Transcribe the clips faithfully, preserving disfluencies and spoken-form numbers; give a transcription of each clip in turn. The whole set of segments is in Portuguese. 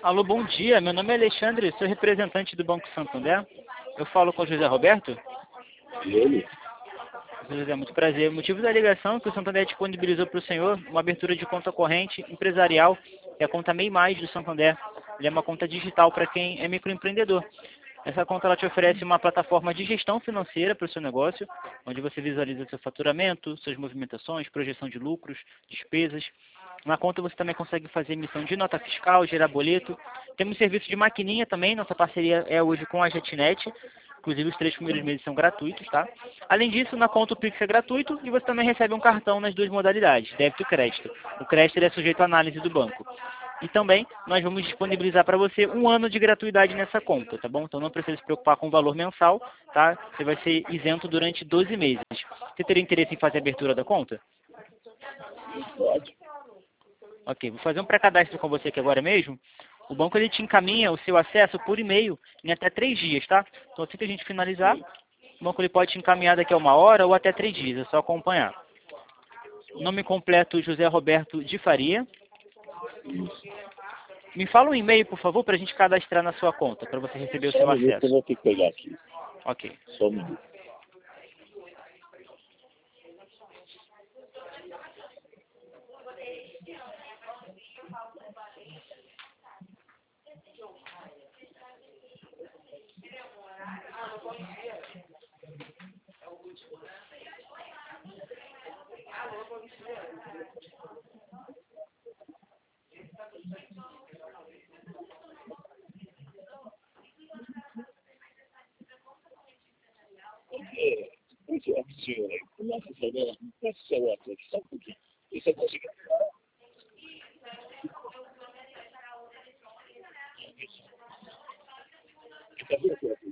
Alô, bom dia. Meu nome é Alexandre, sou representante do Banco Santander. Eu falo com o José Roberto. E ele? José, muito prazer. O motivo da ligação é que o Santander disponibilizou para o senhor uma abertura de conta corrente empresarial, que é a conta MEI Mais do Santander. Ele é uma conta digital para quem é microempreendedor. Essa conta ela te oferece uma plataforma de gestão financeira para o seu negócio, onde você visualiza seu faturamento, suas movimentações, projeção de lucros, despesas. Na conta você também consegue fazer emissão de nota fiscal, gerar boleto. Temos serviço de maquininha também, nossa parceria é hoje com a Jetnet. Inclusive os três primeiros meses são gratuitos, tá? Além disso, na conta o Pix é gratuito e você também recebe um cartão nas duas modalidades, débito e crédito. O crédito ele é sujeito à análise do banco. E também nós vamos disponibilizar para você um ano de gratuidade nessa conta, tá bom? Então não precisa se preocupar com o valor mensal, tá? Você vai ser isento durante doze meses. Você teria interesse em fazer a abertura da conta? Pode. Ok, vou fazer um pré-cadastro com você aqui agora mesmo. O banco ele te encaminha o seu acesso por e-mail em até três dias, tá? Então assim que a gente finalizar, o banco ele pode te encaminhar daqui a uma hora ou até três dias, é só acompanhar. Nome completo José Roberto de Faria. Me fala um e-mail, por favor, para a gente cadastrar na sua conta, para você receber o Só seu um minuto que eu acesso. vou ter que pegar aqui. Ok. Só um minuto. É, pois é, senhor, começa a saber, começa a saber aqui, só um pouquinho. Isso eu consigo. Cadê o teu?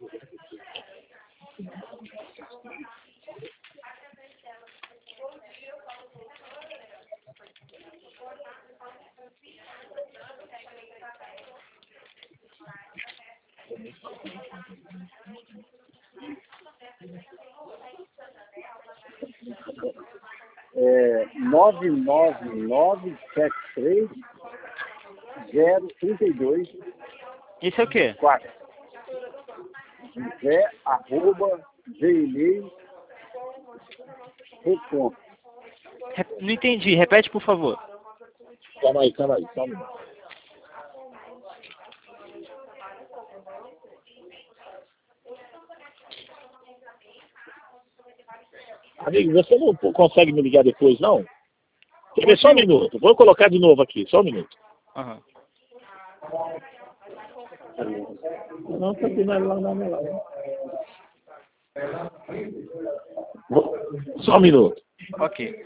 É nove nove nove sete três zero três dois Isso é o quê? quatro. José, arroba, gmail ponto com. Re- Não entendi, repete por favor. Calma aí, calma aí, calma aí. Amigo, você não consegue me ligar depois, não? Quer ver só um minuto? Vou colocar de novo aqui, só um minuto. Aham. Não, tá aqui, não, não, não, não. Vou- Só um minuto. Ok.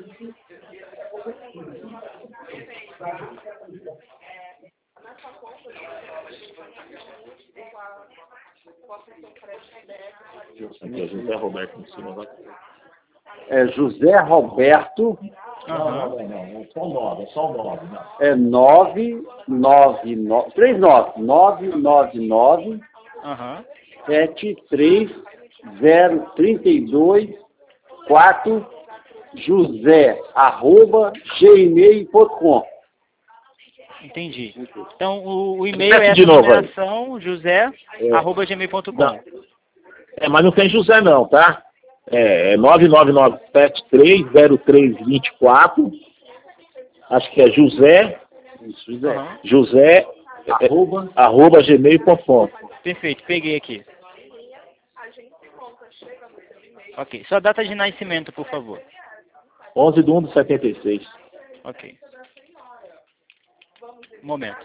Aqui é José Roberto em cima. Vai. É José Roberto, Aham. Não, não, não, é só o nove, é só o nove. Não. é nove nove nove, três nove, nove nove nove Aham. sete três zero três dois quatro, José, arroba, gmail ponto com. Entendi. Então o, o e-mail é Repete essa de novo aí. numeração, josé, É. arroba gmail ponto com. Não. É, mas não tem José não, tá? É, é nove nove nove sete três zero três dois quatro. Acho que é José, Isso, José. Aham. José, é, Arroba, arroba gmail ponto com. Perfeito, peguei aqui. Ok. Sua data de nascimento, por favor. onze de um de setenta e seis. Ok. Um momento.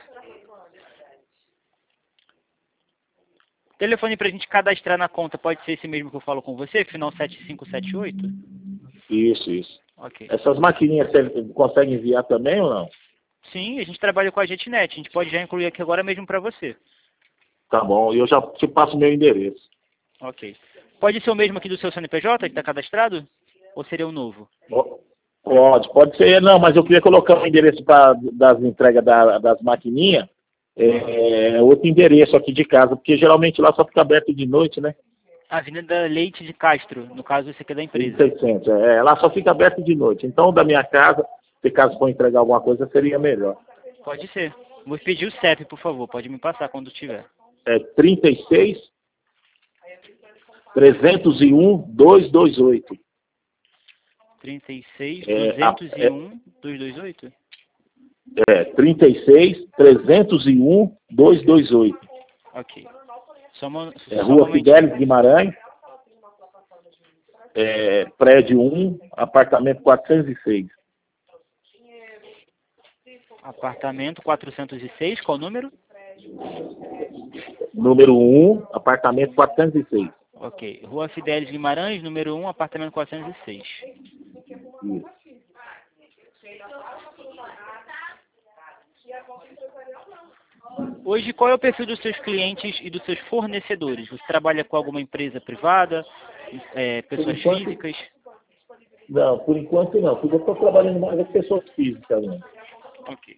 Telefone pra gente cadastrar na conta pode ser esse mesmo que eu falo com você, final sete cinco sete oito? Isso, isso. Ok. Essas maquininhas você consegue enviar também ou não? Sim, a gente trabalha com a Jetnet. A gente pode já incluir aqui agora mesmo para você. Tá bom, e eu já te passo o meu endereço. Ok. Pode ser o mesmo aqui do seu C N P J que está cadastrado? Ou seria o novo? Ó, Pode, pode ser. Não, mas eu queria colocar o endereço pra, das entregas da- das maquininhas. É, é outro endereço aqui de casa, porque geralmente lá só fica aberto de noite, né? Avenida Leite de Castro, no caso esse aqui é da empresa. seiscentos. É, lá só fica aberto de noite. Então, da minha casa, se caso for entregar alguma coisa, seria melhor. Pode ser. Vou pedir o C E P, por favor. Pode me passar quando tiver. É trinta e seis, trezentos e um, duzentos e vinte e oito. trinta e seis, É, duzentos e um, é, duzentos e vinte e oito? É, trinta e seis, trezentos e um, duzentos e vinte e oito. Ok. Só uma, É, só um Rua momentinho. Fidelis Guimarães, é, prédio um, apartamento quatrocentos e seis. Apartamento quatrocentos e seis, qual o número? Número um, apartamento quatrocentos e seis. Ok. Rua Fidelis Guimarães, número um, apartamento quatrocentos e seis. Isso. Hoje, qual é o perfil dos seus clientes e dos seus fornecedores? Você trabalha com alguma empresa privada, é, pessoas enquanto- físicas? Não, por enquanto não, porque eu estou trabalhando mais com pessoas físicas. Né? Ok.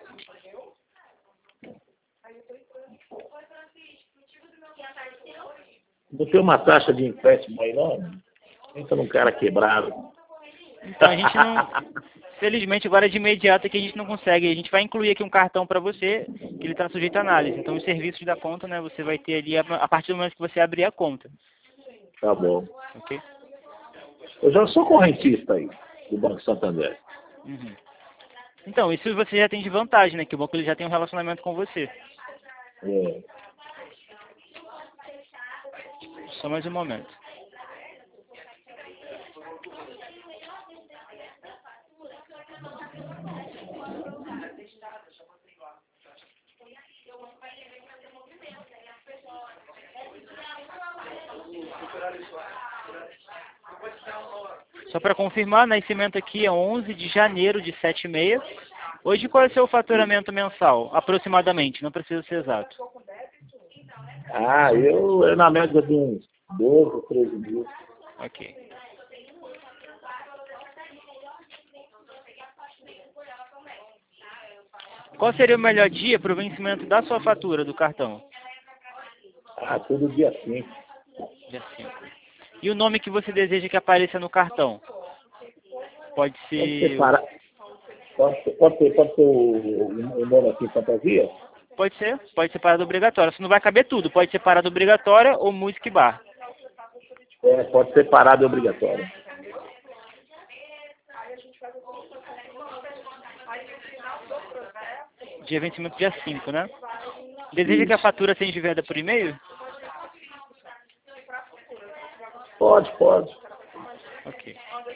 Não tem uma taxa de empréstimo aí, não? Pensa num cara quebrado. Então a gente não, felizmente agora de imediato aqui a gente não consegue. A gente vai incluir aqui um cartão para você, que ele está sujeito à análise. Então os serviços da conta, né, você vai ter ali a, a partir do momento que você abrir a conta. Tá bom. Ok? Eu já sou correntista aí, do Banco Santander. Uhum. Então, isso você já tem de vantagem, né? Que o banco ele já tem um relacionamento com você. É. Só mais um momento. Só para confirmar, nascimento aqui é onze de janeiro de sete e meia. Hoje qual é o seu faturamento mensal? Aproximadamente, não precisa ser exato. Ah, eu, eu na média de uns doze, treze mil. Ok. Qual seria o melhor dia para o vencimento da sua fatura do cartão? Ah, todo dia cinco. Dia cinco. E o nome que você deseja que apareça no cartão? Pode Pode ser... ser, para... pode ser, pode ser, pode ser o, o nome aqui, fantasia? Pode ser, pode ser parada obrigatória. Você não vai caber tudo. Pode ser parada obrigatória ou música e bar. É, pode ser parado e obrigatório. Dia vencimento dia cinco, né? Deseja que a fatura seja enviada por e-mail? Pode, pode. Ok.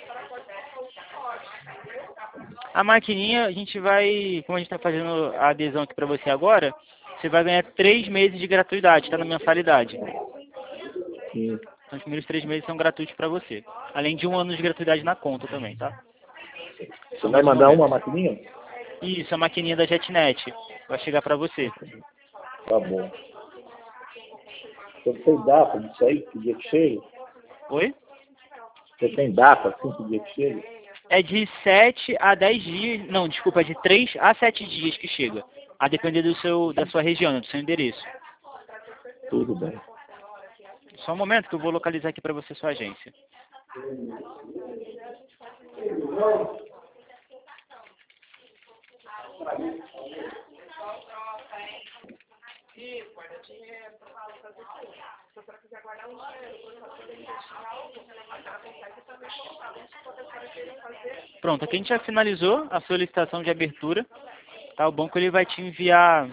A maquininha, a gente vai, como a gente está fazendo a adesão aqui para você agora, você vai ganhar três meses de gratuidade, tá na mensalidade. Sim. Então, os primeiros três meses são gratuitos para você. Além de um ano de gratuidade na conta também, tá? Você vai mandar uma maquininha? Isso, a maquininha da JetNet. Vai chegar para você. Tá bom. Você tem data disso aí, que dia que chega? Oi? Você tem data, assim, que dia que chega? É de sete a dez dias, não, desculpa, é de três a sete dias que chega. A depender do seu, da sua região, do seu endereço. Tudo bem. Só um momento que eu vou localizar aqui para você sua agência. Pronto, aqui a gente já finalizou a solicitação de abertura. Tá? O banco ele vai te enviar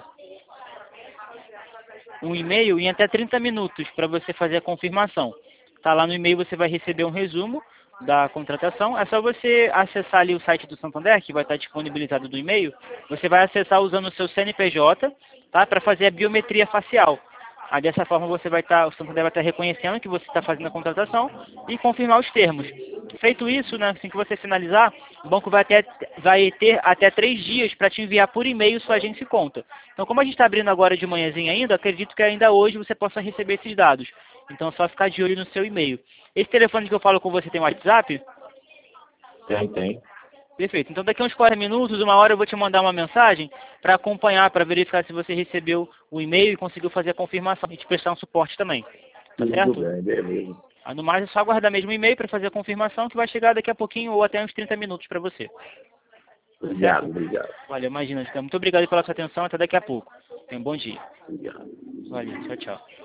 um e-mail em até trinta minutos para você fazer a confirmação. Tá, lá no e-mail você vai receber um resumo da contratação. É só você acessar ali o site do Santander, que vai estar disponibilizado no e-mail. Você vai acessar usando o seu C N P J, tá, para fazer a biometria facial. Aí dessa forma você vai estar, o Santander vai estar reconhecendo que você está fazendo a contratação e confirmar os termos. Feito isso, né, assim que você finalizar, o banco vai ter, vai ter até três dias para te enviar por e-mail sua agência e conta. Então, como a gente está abrindo agora de manhãzinha ainda, acredito que ainda hoje você possa receber esses dados. Então, é só ficar de olho no seu e-mail. Esse telefone que eu falo com você tem WhatsApp? Tem, tem. Perfeito. Então, daqui a uns quarenta minutos, uma hora, eu vou te mandar uma mensagem para acompanhar, para verificar se você recebeu o e-mail e conseguiu fazer a confirmação e te prestar um suporte também. Tá certo? Tudo bem, beleza. Ah, no mais, é só aguardar mesmo o e-mail para fazer a confirmação, que vai chegar daqui a pouquinho ou até uns trinta minutos para você. Obrigado, obrigado. Valeu, imagina. Muito obrigado pela sua atenção. Até daqui a pouco. Tenha um bom dia. Obrigado. Valeu, tchau, tchau.